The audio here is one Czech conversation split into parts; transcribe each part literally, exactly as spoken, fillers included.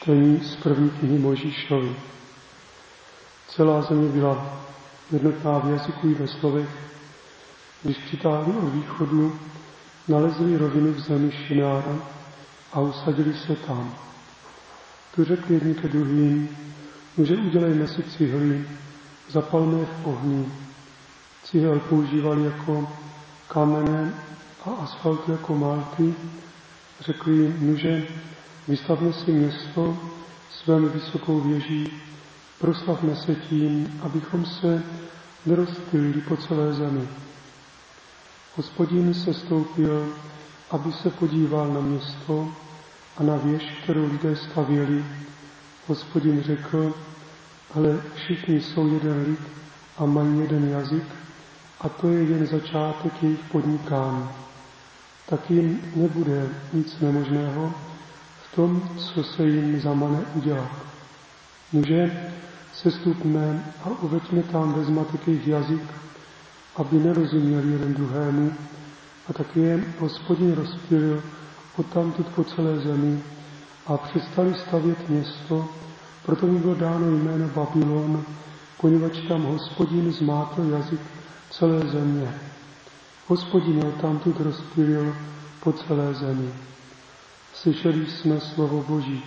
Čtení z první knihy Mojžíšovi. Celá země byla jednotná v jazyku i ve slovech. Když přitáhli od východu, nalezli rovinu v zemi Šinára a usadili se tam. Tu řekli jedni ke druhým, že udělejme si cihly, zapalme v ohni. Cihel používali jako kamene a asfaltu jako malty. Řekli jim, že vystavme si město s velmi vysokou věží, proslavme se tím, abychom se nerozptylili po celé zemi. Hospodin se stoupil, aby se podíval na město a na věž, kterou lidé stavěli. Hospodin řekl, ale všichni jsou jeden lid a mají jeden jazyk, a to je jen začátek jejich podnikání. Tak jim nebude nic nemožného v tom, co se jim zamane udělat. Nuže, sestupme a uveďme tam ve zmatek jejich jazyk, aby nerozuměli jeden druhému, a tak je Hospodin rozptylil odtamtud po celé zemi a přestali stavět město, proto mu bylo dáno jméno Babylon, poněvadž tam Hospodin zmátl jazyk celé země. Hospodin je odtamtud rozptylil po celé zemi. Slyšeli jsme slovo Boží.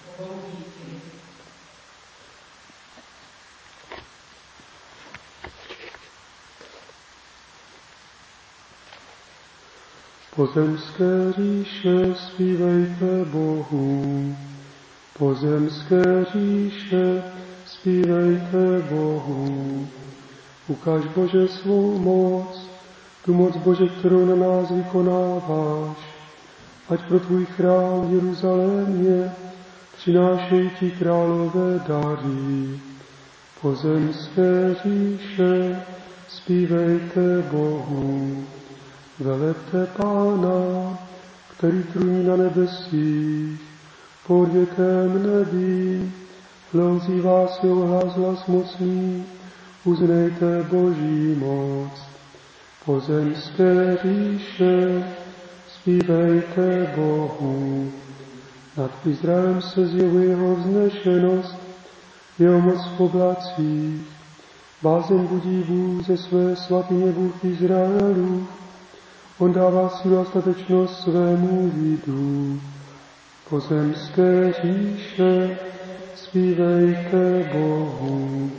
Pozemské říše, zpívejte Bohu. Pozemské říše, zpívejte Bohu. Ukaž, Bože, svou moc, tu moc, Bože, kterou na nás vykonáváš. Ať pro tvůj chrám v Jeruzalémě přinášejí ti králové dary. Pozemské říše, zpívejte Bohu. Velepte Pána, který trůní na nebesích, pod věkem nebí, ozývá se ohlas hlas mocný, uznejte Boží moc. Pozemské říše, zpívejte Bohu. Nad Izraelem se zjevuje jeho vznešenost, jeho moc v oblacích. Bázeň budí Bůh ze své svatyně Bůh Izraelů. On dává sílu a statečnost svému lidu. Pozemské říše, zpívejte Bohu.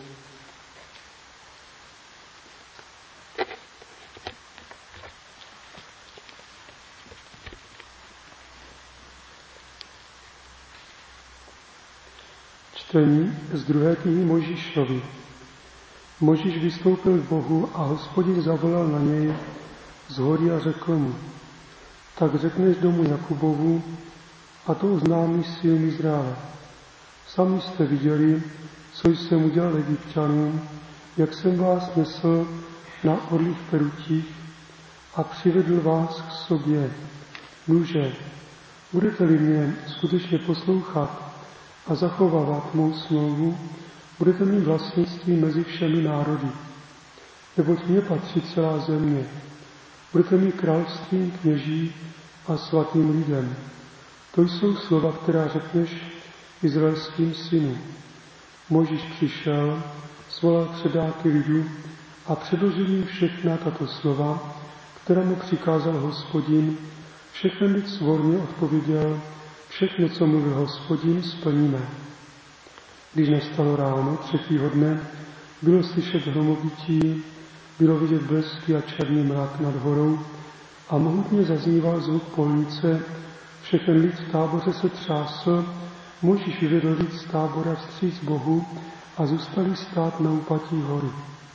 Čtení z druhé knihy Mojžíšovi. Mojžíš vystoupil k Bohu a Hospodin zavolal na něj z hory a řekl mu, tak řekneš domu Jakubovu, a to oznámí synům Izraele. Sami jste viděli, co jsem udělal Egypťanům, jak jsem vás nesl na orlých perutích a přivedl vás k sobě. Nuže, budete-li mě skutečně poslouchat a zachovávat mou smlouvu, budete mít vlastnictví mezi všemi národy, neboť mně patří celá země. Budete mít královstvím kněží a svatým lidem. To jsou slova, která řekneš izraelským synům. Mojžíš přišel, svolal předáky lidu a předložil jim všechna tato slova, která mu přikázal Hospodin. Všechny lid svorně odpověděl, všechno, co mluvil Hospodin, splníme. Když nastalo ráno třetího dne, bylo slyšet hromobytí, bylo vidět blesky a černý mrak nad horou a mohutně zazníval zvuk polnice. Všechen lid v táboře se třásl, Mojžíš vyvedl lid z tábora vstříc Bohu a zůstali stát na úpatí hory.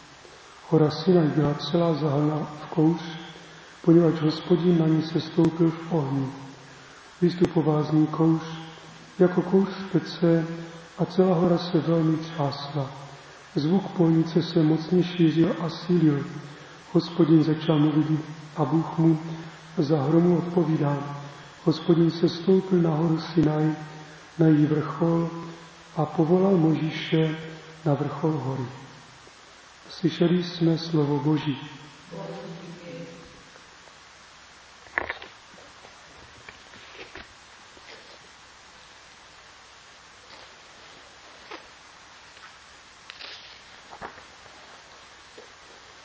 Hora Sinaj byla celá zahalena v kouř, poněvadž Hospodin na ní sestoupil v ohni. Vystupoval z ní kouř, jako kouř z pece, a celá hora se velmi třásla. Zvuk polnice se mocně šířil a sílil. Hospodin začal mluvit a Bůh mu za hromu odpovídal. Hospodin se stoupil na horu Sinaj, na její vrchol a povolal Mojžíše na vrchol hory. Slyšeli jsme slovo Boží.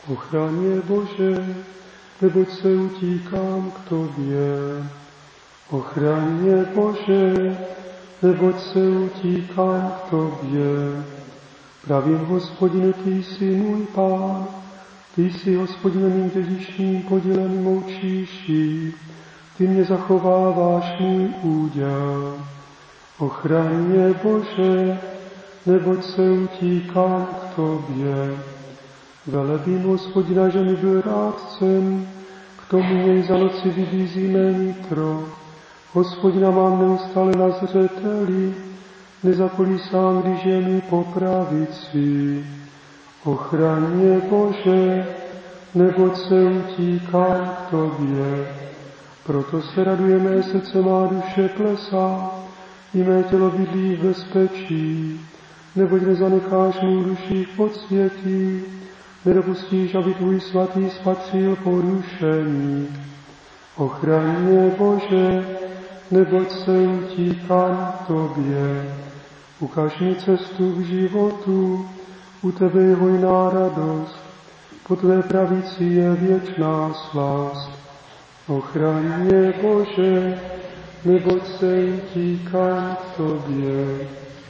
Ochraň je, Bože, neboť se utíkám k Tobě. Ochraň je, Bože, neboť se utíkám k Tobě. Pravím, Hospodine, Ty jsi můj Pán, Ty jsi, Hospodine, mým dědičným podílem mou číší, Ty mě zachováváš můj úděl. Ochraň je, Bože, neboť se utíkám k Tobě. Velebím Hospodina, že mi byl rádcem, k tomu něj za noci vybízí mé nitro. Hospodina mám neustále na zřeteli, nezakolísám, když je mi po pravici. Ochraň je, Bože, neboť se utíkám k Tobě. Proto se raduje mé srdce, má duše plesá, i mé tělo bydlí v bezpečí, neboť nezanecháš mou duši v podsvětí, nedopustíš, aby Tvůj svatý spatřil porušení. Ochraň mě, Bože, neboť se utíkám k Tobě. Ukaž mi cestu k životu, u Tebe je hojná radost, po Tvé pravici je věčná slást. Ochraň mě, Bože, neboť se utíkám k Tobě.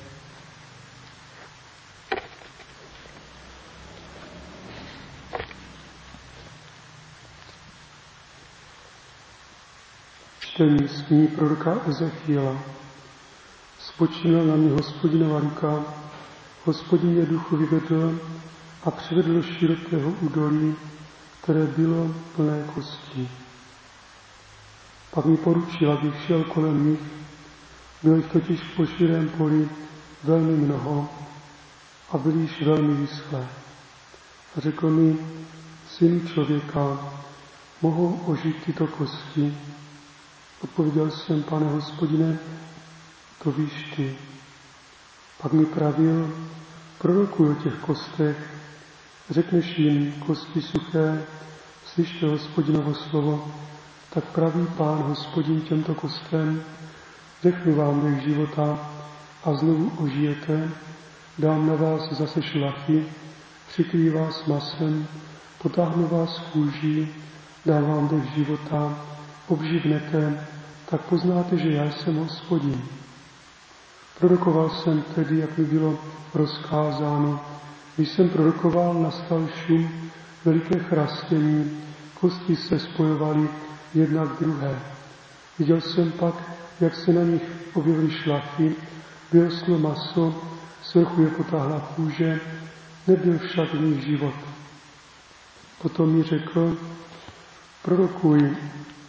Čtení z knihy proroka Ezechiela. Spočinula na mě Hospodinova ruka, Hospodin mě duchu vyvedl a přivedl širokého údolí, které bylo plné kostí. Pak mi poručil, abych šel kolem nich, bylo jich totiž po širém poli velmi mnoho a byli již velmi vyschlé. A řekl mi, synu člověka, mohou ožít tyto kosti? Odpověděl jsem, Pane Hospodine, to víš Ty. Pak mi pravil, prorokuj o těch kostech, řekneš jim, kosti suché, slyšte Hospodinovo slovo, tak praví Pán Hospodin těmto kostem, dechnu vám dech života a znovu ožijete, dám na vás zase šlachy, přikryjí vás masem, potáhnu vás kůží, dám vám dech života, obživnete, tak poznáte, že já jsem Hospodin. Prorokoval jsem tedy, jak mi bylo rozkázáno. Když jsem prorokoval, nastal šum, veliké chrastění, kosti se spojovaly jedna k druhé. Viděl jsem pak, jak se na nich objevily šlachy, vyrostlo maso, svrchu je potáhla kůže, nebyl však v nich život. Potom mi řekl, prorokuj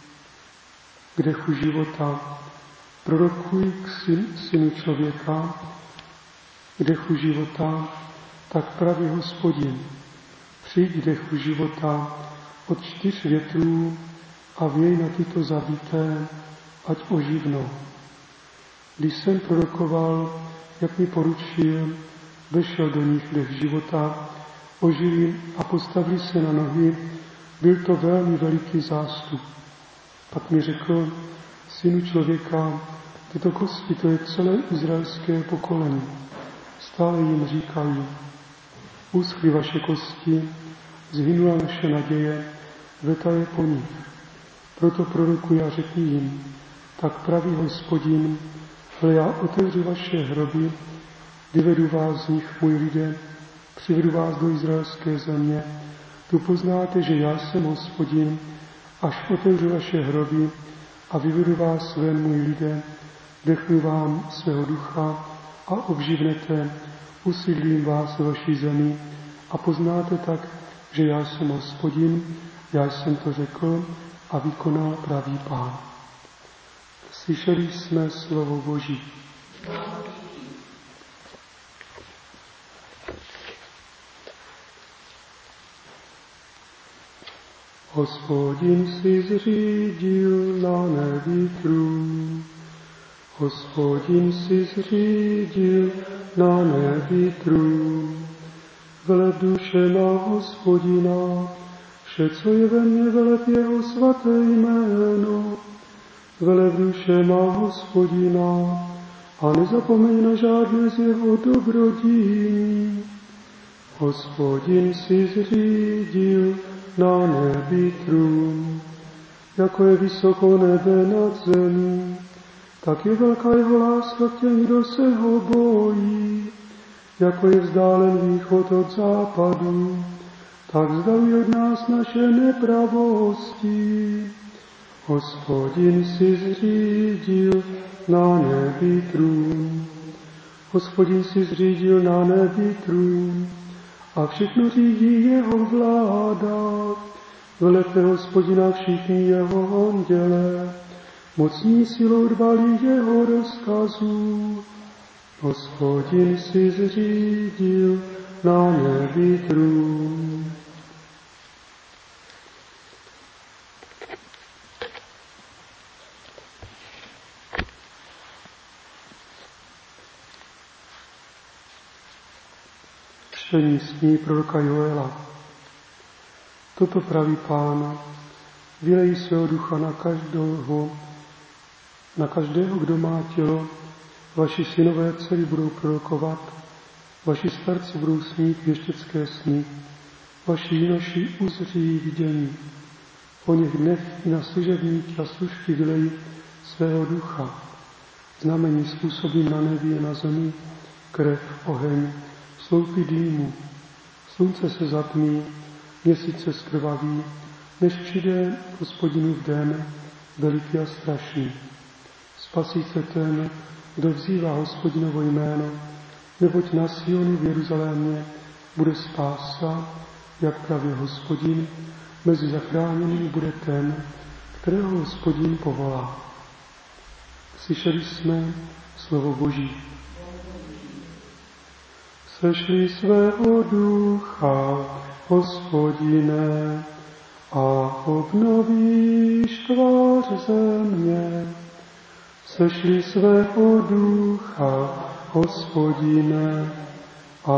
k dechu života, prorokuj k syn, synu člověka, k dechu života, tak praví Hospodin, přijď k dechu života od čtyř větrů a věj na tyto zabité, ať oživnou. Když jsem prorokoval, jak mi poručil, vešel do nich dech života, ožili a postavili se na nohy, byl to velmi veliký zástup. Pak mi řekl, synu člověka, tyto kosti, to je celé izraelské pokolení. Stále jim říkají, uschly vaše kosti, zhynula naše naděje, veta je po nich. Proto prorokuji a řekni jim, tak praví Hospodin, hle, já otevřu vaše hroby, vyvedu vás z nich, můj lidé, přivedu vás do izraelské země, tu poznáte, že já jsem Hospodin, až otevřu vaše hroby a vyvedu vás ven, můj lidé, dechnu vám svého ducha a obživnete, usídlím vás ve vaší zemi a poznáte tak, že já jsem Hospodin, já jsem to řekl a vykonal pravý Pán. Slyšeli jsme slovo Boží. Hospodin si zřídil na nebi trůn. Hospodin si zřídil na nebi trůn. Veleb duše má Hospodina, vše, co je ve mně, veleb jeho svaté jméno. Veleb duše má Hospodina a nezapomeň na žádné z jeho dobrodíní. Hospodin si zřídil na nebi trůn, jako je vysoko nebe nad zemí, tak je velká jeho láska k těm, kdo se ho bojí. Jako je vzdálen východ od západu, tak vzdaluje od nás naše nepravosti. Hospodin si zřídil na nebi trůn. Hospodin si zřídil na nebi trůn a všechno řídí jeho vláda. Velete Hospodina všichni jeho anděle, mocní silou dbali jeho rozkazů. Hospodin si zřídil na nebi trůn. Čtení z knihy proroka Joela. Toto praví Pán: vylej svého ducha na každého, na každého, kdo má tělo. Vaši synové dcery budou prorokovat, vaši starci budou snít věštecké sny, vaši junoši uzří vidění. Po něch dnech i na služebníky a služky vylej svého ducha. Znamení způsobím na nebi a na zemi, krev, oheň, sloupy dýmu. Slunce se zatmí, měsíc se zkrvaví, než přijde Hospodinův den, veliký a strašný. Spasí se ten, kdo vzývá Hospodinovo jméno, neboť na Sionu v Jeruzalémě bude spása, jak pravě Hospodin, mezi zachráněnými bude ten, kterého Hospodin povolá. Slyšeli jsme slovo Boží. Sešli svého ducha, Hospodine, a obnovíš tvář země. Sešli svého ducha, Hospodine, a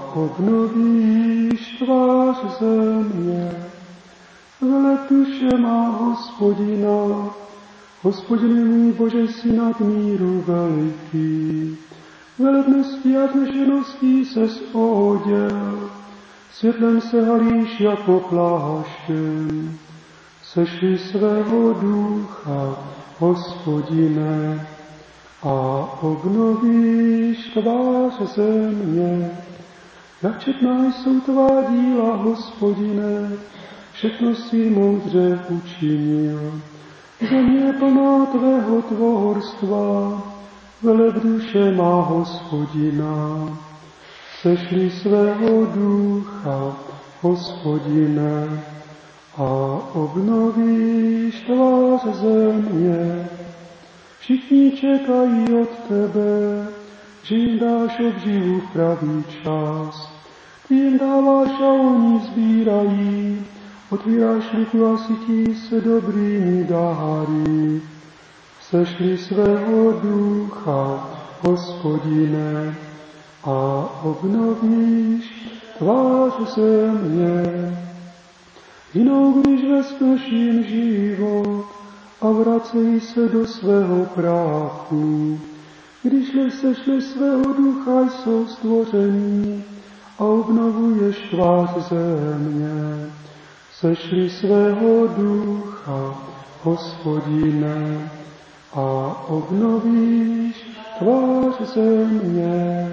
obnovíš tvář země. Veleb duše má Hospodina, Hospodine můj Bože, jsi nad míru veliký. Velebností a vznešeností ses oděl, světlem se halíš jako pláštěm. Sešli svého ducha, Hospodine, a obnovíš tvář země. Jak četná jsou tvá díla, Hospodine, všechno si moudře učinil. Země je plná tvého tvorstva, veleb duše má Hospodina. Sešli svého ducha, Hospodine, a obnovíš tvář země. Všichni čekají od tebe, že jim dáš obživu v pravý čas. Ty jim dáváš a oni sbírají, otvíráš liku a sytí se dobrými dáry. Sešli svého ducha, Hospodine, a obnovíš tvář země. Jinou, když vezmeš jim život a vracejí se do svého práchu. Když sešli svého ducha, jsou stvoření a obnovuješ tvář země. Sešli svého ducha, Hospodine, a obnovíš tvář země.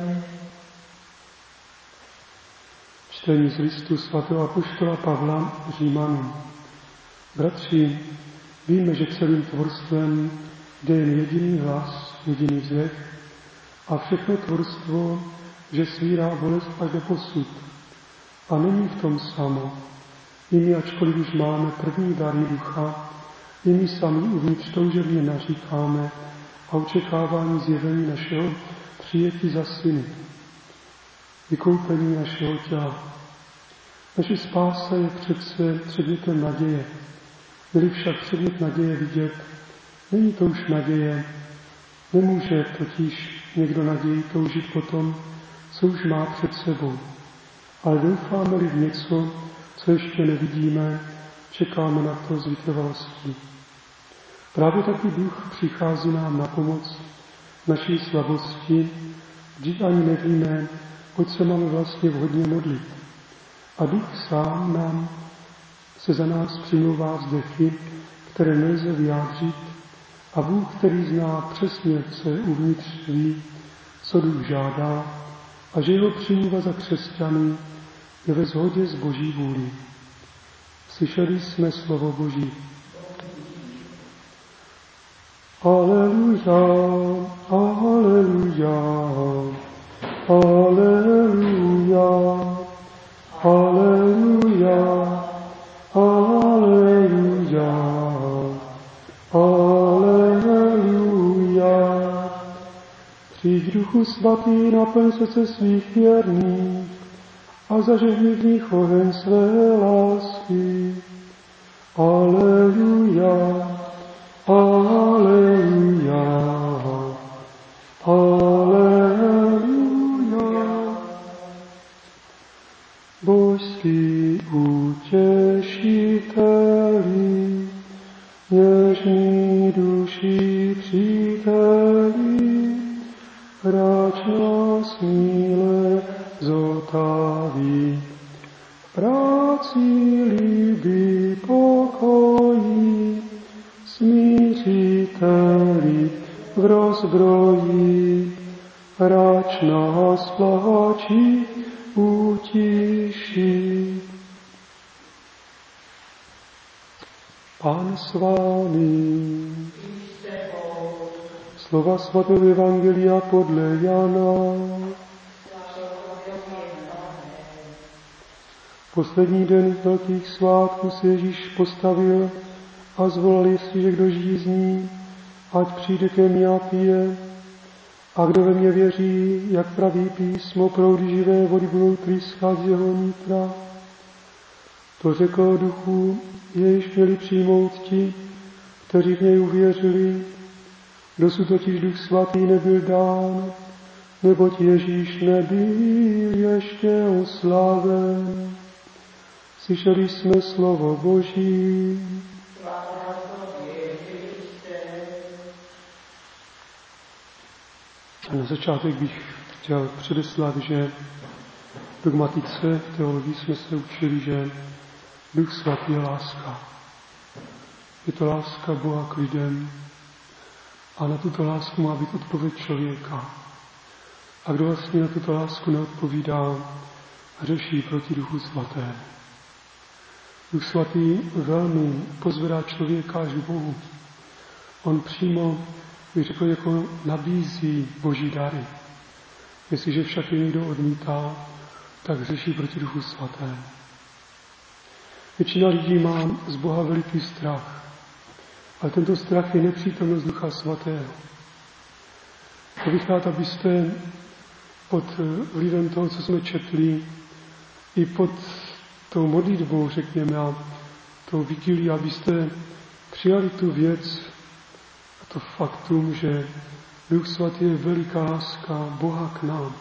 Čtení z listu svatého apoštola Pavla Římanům. Bratři, víme, že celým tvorstvem jde jen jediný hlas, jediný vzdech a všechno tvorstvo, že svírá bolest až do posud. A není v tom samo. I my, ačkoliv už máme první dary ducha, i my sami uvnitř toužebně naříkáme a očekávání zjevení našeho přijetí za syny, vykoupení našeho těla. Naše spása je přece předmětem naděje. Byli však předmět naděje vidět, není to už naděje. Nemůže totiž někdo naději toužit po tom, co už má před sebou. Ale doufáme-li v něco, co ještě nevidíme, čekáme na to s vytrvalostí. Právě taky duch přichází nám na pomoc naší slabosti, vždyť ani nevíme, oč se máme vlastně vhodně modlit. A Duch sám nám se za nás přimlouvá vzdechy, které nelze vyjádřit, a Bůh, který zná přesně, co je uvnitř, ví, co Duch žádá, a že jeho přimluva za křesťany je ve shodě s Boží vůlí. Slyšeli jsme slovo Boží. Aleluja, aleluja, aleluja, aleluja, aleluja, aleluja. Přijď, Duchu Svatý, naplň srdce svých věrných a zažehni v nich oheň své lásky. Aleluja, aleluja, aleluja. Božský utěšiteli, něžný duší příteli, hráč nás míle zotaví, práci líbí pokojí, smířiteli v rozbroji, hráč nás pláčí utiší. Pán s vámi. Slova svatého evangelia podle Jana. Poslední den velkých svátků se Ježíš postavil a zvolal, jestliže kdo žízní, ať přijde ke mně a pije. A kdo ve mně věří, jak praví písmo, proudy živé vody budou tryskat z jeho nitra. To řekl duchu, jež měli přijmout ti, kteří v něj uvěřili. Dosud totiž Duch Svatý nebyl dán, neboť Ježíš nebyl ještě oslaven. Slyšeli jsme slovo Boží. A na začátek bych chtěl předeslat, že v dogmatice v teologii jsme se učili, že Duch Svatý je láska. Je to láska Boha k lidem a na tuto lásku má být odpověď člověka. A kdo vlastně na tuto lásku neodpovídá, hřeší proti Duchu Svatému. Duch Svatý velmi pozvedá člověka až k Bohu. On přímo, bych řekl, jako nabízí Boží dary. Jestliže však je někdo odmítá, tak hřeší proti Duchu Svatému. Většina lidí má z Boha veliký strach, ale tento strach je nepřítomnost Ducha Svatého. To bych rád, abyste pod vlivem toho, co jsme četli, i pod tou modlitbou, řekněme, a tou vigilí, abyste přijali tu věc a to faktum, že Duch Svatý je veliká láska Boha k nám.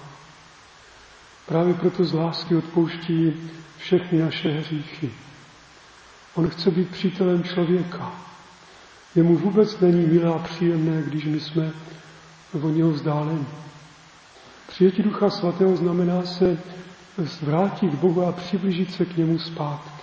Právě proto z lásky odpouští všechny naše hříchy. On chce být přítelem člověka. Jemu vůbec není milé a příjemné, když my jsme od něho vzdáleni. Přijetí Ducha Svatého znamená se vrátit k Bohu a přiblížit se k němu zpátky.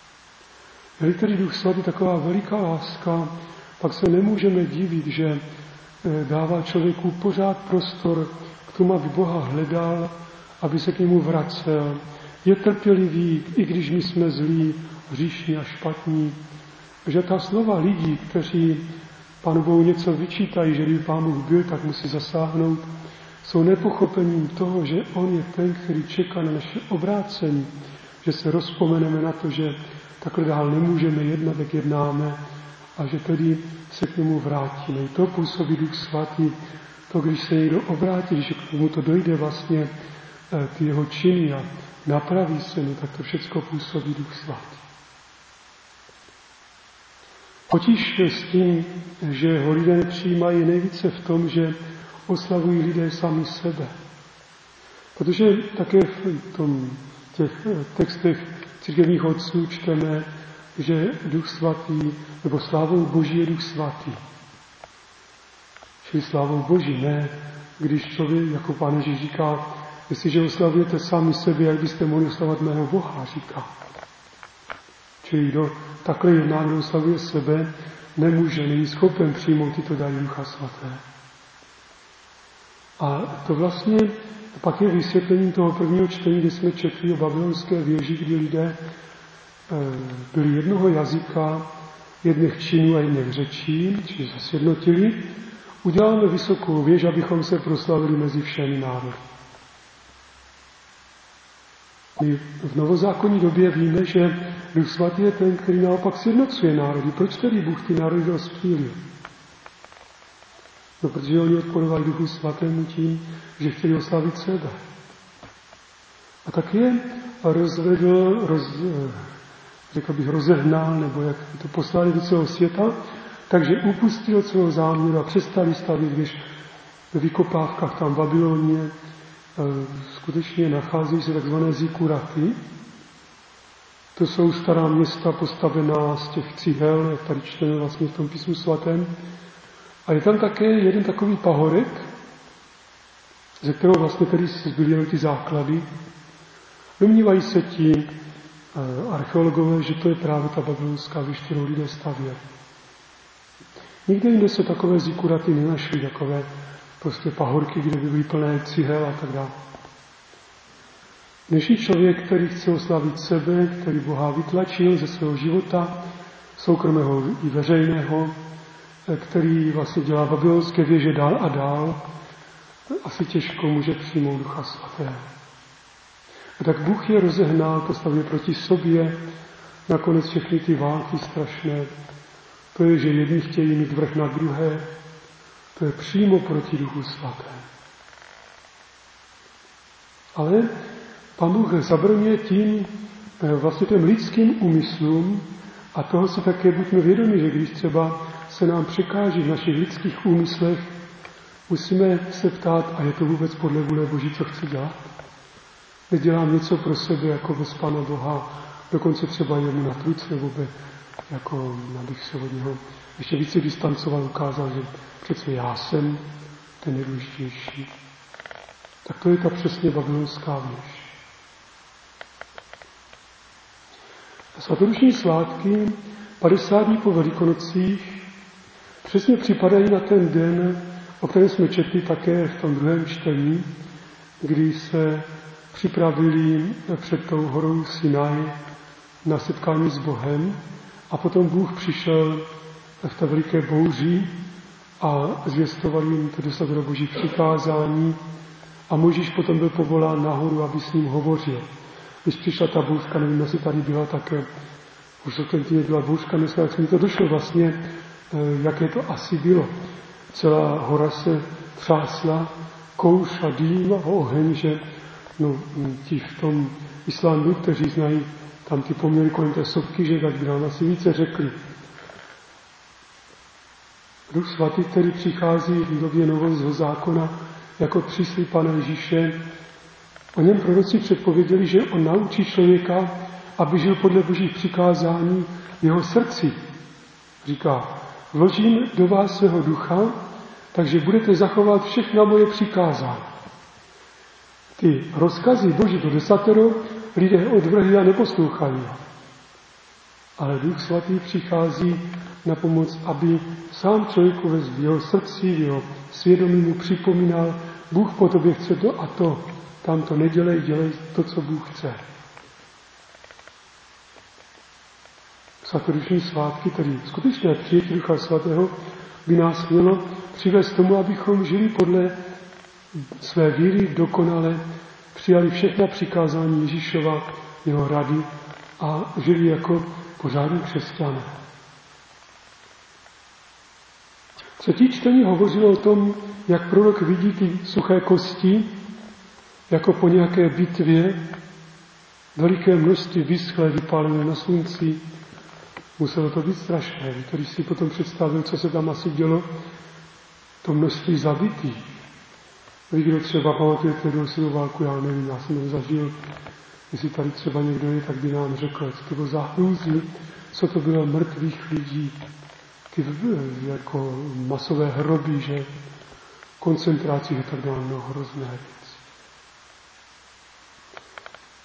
Je tedy Duch Svatý taková veliká láska, pak se nemůžeme divit, že dává člověku pořád prostor k tomu, aby Boha hledal, aby se k němu vracel. Je trpělivý, i když my jsme zlí, hříšní a špatní. Že ta slova lidí, kteří Pánu Bohu něco vyčítají, že kdyby Pán Bůh byl, tak musí zasáhnout, jsou nepochopením toho, že On je ten, který čeká na naše obrácení, že se rozpomeneme na to, že takhle dál nemůžeme jednat, jak jednáme, a že tedy se k němu vrátíme. I to působí Duch Svatý, to, když se někdo obrátí, že k tomu to dojde vlastně ty jeho činy a napraví se, no tak to všechno působí Duch Svatý. Potíž s tím, že ho lidé nepřijímají, je nejvíce v tom, že oslavují lidé sami sebe. Protože také v tom, těch textech církevních otců čteme, že Duch Svatý, nebo slávou Boží je Duch Svatý. Čili slávou Boží, ne, když člověk, jako Pán Ježíš říká, Jestliže oslavujete sami sebe, jak byste mohli oslavovat mého Boha, říká. Čili kdo takhle jedná, kdo oslavuje sebe, nemůže, není schopen přijmout tyto dary Ducha Svaté. A to vlastně pak je vysvětlení toho prvního čtení, kde jsme četli o babylonské věži, kdy lidé byli jednoho jazyka, jedných činů a jedných řečí, či se sjednotili. Uděláme vysokou věž, abychom se proslavili mezi všemi národy. My v novozákonní době víme, že Duch Svatý je ten, který naopak sjednocuje národy. Proč tedy Bůh ty národy rozptýlil? No, protože oni odporovali Duchu Svatému tím, že chtěli oslavit sebe. A tak je rozvedl, roz, řekl bych, rozehnal, nebo jak to poslali do celého světa, takže upustil celou záměru a přestali stavět věž ve vykopávkách tam v Babylonie. Skutečně nachází se takzvané zikuraty. To jsou stará města postavená z těch cihel, jak tady čteme vlastně v tom písmu svatém. A je tam také jeden takový pahorek, ze kterého vlastně tedy zbyly jenom ty základy. Domnívají se ti archeologové, že to je právě ta babylonská věž, kterou lidé stavěli. Nikde jinde se takové zikuraty nenašly, takové prostě pahorky, kde by byly plné cihel a tak dále. Dnešní člověk, který chce oslavit sebe, který Boha vytlačil ze svého života, soukromého i veřejného, který vlastně dělá babylonské věže dál a dál, asi těžko může přijmout Ducha Svatého. A tak Bůh je rozehnal, postavil proti sobě, nakonec všechny ty války strašné. To je, že jedni chtějí mít vrch na druhé, to je přímo proti Duchu Svatému. Ale Pán Bůh zabraňuje tím vlastně těm lidským úmyslům a toho si také buďme vědomi, že když třeba se nám překáží v našich lidských úmyslech, musíme se ptát, a je to vůbec podle vůle Boží, co chci dělat? Nedělám něco pro sebe jako bez Pána Boha, dokonce třeba jemu na truc, nebo by, jako abych se od něho ještě více distancoval, ukázal, že přece já jsem ten nejdůležitější. Tak to je ta přesně babylonská věž. Svatodušní svátky, padesát dní po Velikonocích, přesně připadají na ten den, o kterém jsme četli také v tom druhém čtení, kdy se připravili před tou horou Sinaj na setkání s Bohem a potom Bůh přišel v té veliké bouři a zvěstoval jim to desatero Božích přikázání a Mojžíš potom byl povolán nahoru, aby s ním hovořil. Když přišla ta bouřka, nevím, jestli tady byla také, už to ten byla bouřka, dneska, jak mi to došlo vlastně, jaké to asi bylo. Celá hora se třásla, kouř a dým a oheň, že no, ti v tom islámu, kteří znají tam ty poměry kolem té sopky, že tak by nám asi více řekli. Duch Svatý, který přichází v době nového zákona jako příslib Pana Ježíše, o něm proroci předpověděli, že on naučí člověka, aby žil podle Božích přikázání v jeho srdci. Říká, vložím do vás svého ducha, takže budete zachovat všechna moje přikázání. Ty rozkazy Boží do desatero lidé odvrhli a neposlouchali. Ale Duch Svatý přichází na pomoc, aby sám člověku v jeho srdci, v jeho svědomí mu připomínal, Bůh po tobě chce to a to, tam to nedělej, dělej to, co Bůh chce. Svatodušní svátky, tedy skutečné přijetí Ducha Svatého, by nás mělo přivést tomu, abychom žili podle své víry dokonale, přijali všechna přikázání Ježíšova, jeho rady a žili jako pořádní křesťané. Třetí čtení hovořilo o tom, jak prorok vidí ty suché kosti, jako po nějaké bitvě, veliké množství vyschlé, vypálené na slunci. Muselo to být strašné. Když si potom představil, co se tam asi dělo, to množství zabitých. Vy, kdo třeba pamatujete druhou světovou válku, já nevím, já jsem to zažil. Jestli tady třeba někdo je, tak by nám řekl, co to bylo za hrůzy, co to bylo mrtvých lidí, ty jako masové hroby, že koncentráci a tak dále, no hrozné věci.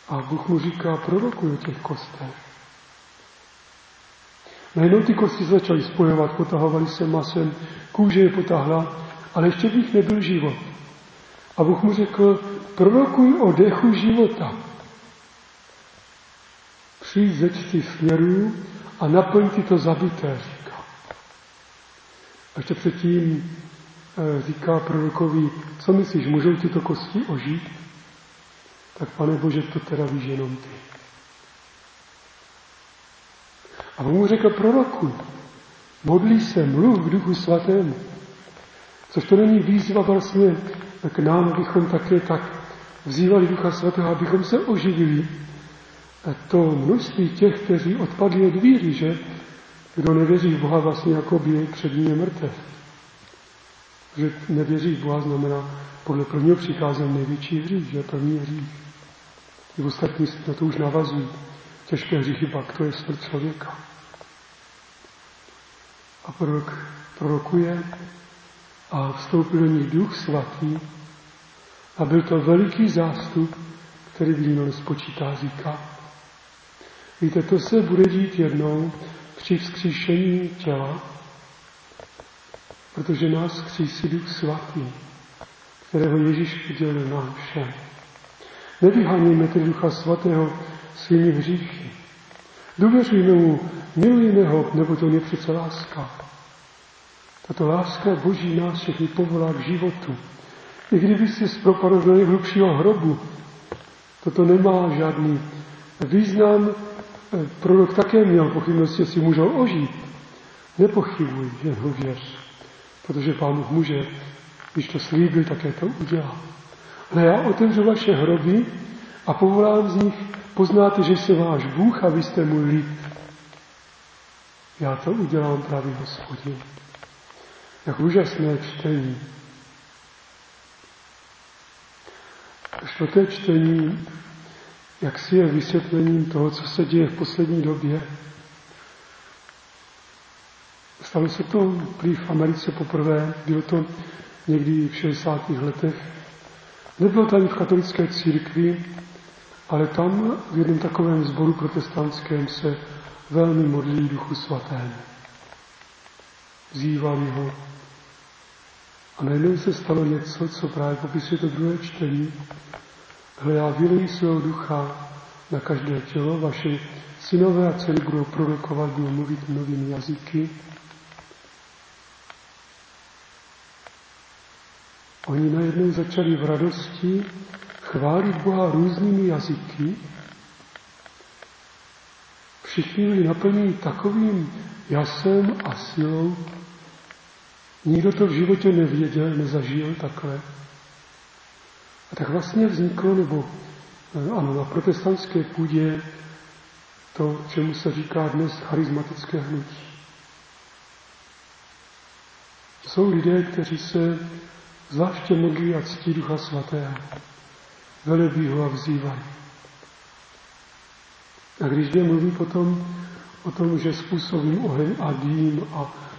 A Bůh mu říká, prorokuj o těch kostech. Najednou ty kosti se začaly spojovat, potahovaly se masem, kůže je potáhla, ale ještě v nich nebyl život. A Bůh mu řekl, prorokuj o dechu života. Přijď ze čtyř směrů a naplň tyto zabité, říká. A ještě předtím e, říká prorokovi, co myslíš, můžou tyto kosti ožít? Tak Pane Bože, to teda víš jenom ty. A on mu řekl, prorokuj, modlí se, mluv k Duchu Svatému. Což to není výzva vlastně k nám, abychom také tak vzývali Ducha Svatého, abychom se oživili. A to množství těch, kteří odpadli od víry, že kdo nevěří v Boha, vlastně jako by před ním je mrtev. Že nevěří v Boha znamená podle prvního přikázání největší hřích, že první hřích. I ostatní na to už navazují. Těžké hříchy, pak to je smrt člověka. A prorok prorokuje a vstoupil do nich Duch Svatý a byl to veliký zástup, který by nikdo nespočítá, říká. Víte, to se bude dít jednou při vzkříšení těla, protože nás vzkřísí Duch Svatý, kterého Ježíš udělil nám všem. Nevyhánějme tedy Ducha Svatého svými hříchy. Důvěřujme mu, milujme ho, nebo to je přece láska. Tato láska Boží nás všechny povolá k životu. I kdyby si propadl do nejhlubšího hrobu, toto nemá žádný význam. Prorok také měl pochybnosti, jestli můžou ožít. Nepochybuj, jen ho věř, protože Pán Bůh může, když to slíbil, také to udělá. Ale já otevřu vaše hroby a povolám z nich, poznáte, že jsem váš Bůh a vy jste můj lid. Já to udělám, pravý Hospodin. Jak úžasné čtení. Čtvrté čtení, jak si je vysvětlením toho, co se děje v poslední době. Stalo se to prý v Americe poprvé, bylo to někdy v šedesátých letech. Nebylo to ani v katolické církvi, ale tam v jednom takovém sboru protestantském se velmi modlí Duchu Svatému. Vzývali ho. A najednou se stalo něco, co právě popisuje to druhé čtení. Hle, já vylím svého ducha na každé tělo, vaše synové a dcery budou prorokovat, budou mluvit novými jazyky. Oni najednou začali v radosti chválit Boha různými jazyky. Všichni byli naplněni takovým jasem a silou. Nikdo to v životě nevěděl, nezažil takhle. A tak vlastně vzniklo, nebo ano, na protestantské půdě to, čemu se říká dnes charismatické hnutí. Jsou lidé, kteří se zvláště modlí a ctí Ducha Svatého. Velebí ho a vzývají. A když jde mluví potom o tom, že způsobím oheň a dým a